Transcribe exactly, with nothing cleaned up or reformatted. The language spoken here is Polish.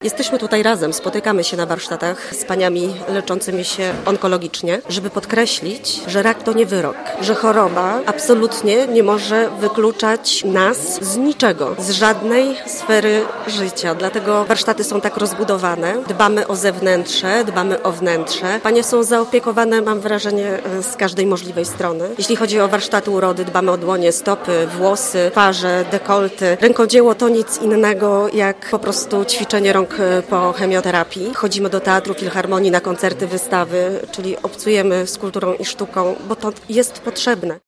Jesteśmy tutaj razem, spotykamy się na warsztatach z paniami leczącymi się onkologicznie, żeby podkreślić, że rak to nie wyrok, że choroba absolutnie nie może wykluczać nas z niczego, z żadnej sfery życia. Dlatego warsztaty są tak rozbudowane. Dbamy o zewnętrze, dbamy o wnętrze. Panie są zaopiekowane, mam wrażenie, z każdej możliwej strony. Jeśli chodzi o warsztaty urody, dbamy o dłonie, stopy, włosy, twarze, dekolty. Rękodzieło to nic innego jak po prostu ćwiczenie rąk po chemioterapii. Chodzimy do teatru, filharmonii, na koncerty, wystawy, czyli obcujemy z kulturą i sztuką, bo to jest potrzebne.